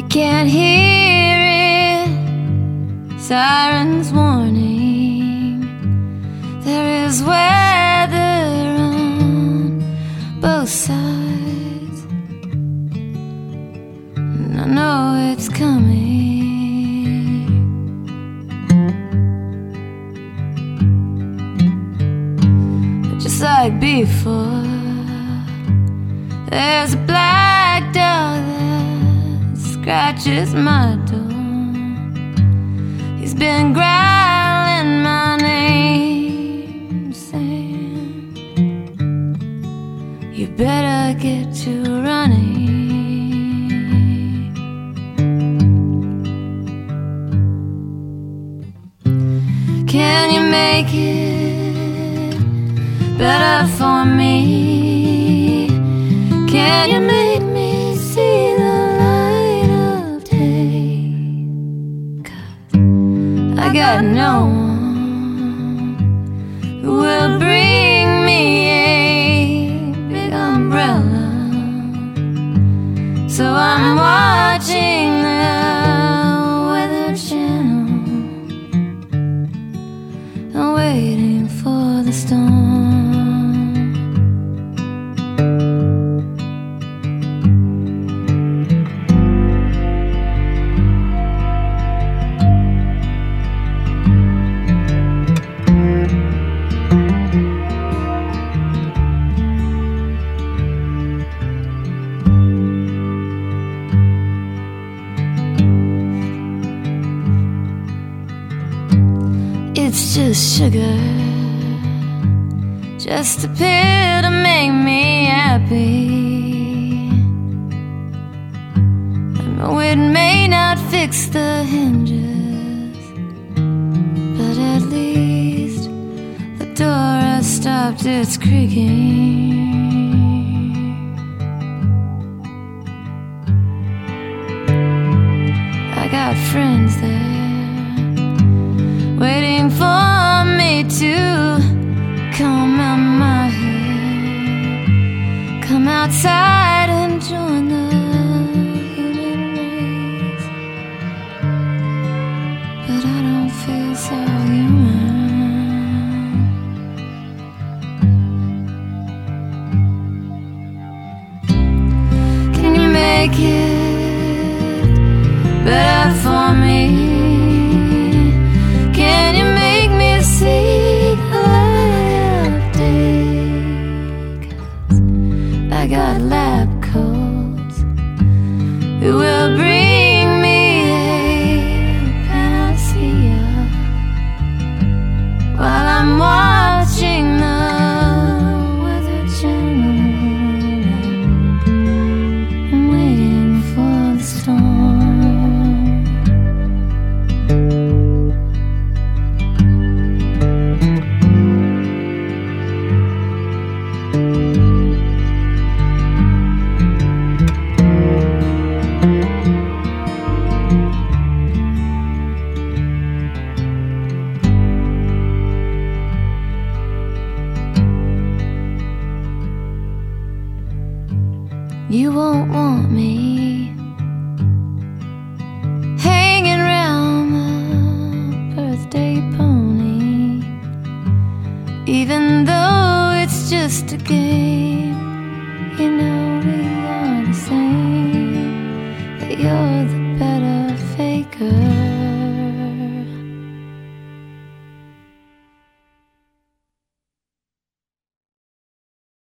You can't hear it, sirens warning. There is weather on both sides, and I know it's coming. Just like before, there's a black dog that scratches my door. He's been growling my name, saying, you better get to running. Can you make it better for me? Can you make me see the light of day? 'Cause I got no one who will bring me a big umbrella. So I'm watching the Weather Channel and waiting for the storm. It's just sugar, just a pill to make me happy. I know it may not fix the hinges, but at least the door has stopped its creaking. I got friends there waiting for me to comb out my hair, come outside and join the human race. But I don't feel so human. Can you make it better for me? Can you make me see the light of day? 'Cause I got lab coats who will bring me a panacea while I'm watching the Weather Channel and waiting for the storm. You won't want me hanging round my birthday pony, even though it's just a game. You know we are the same, but you're the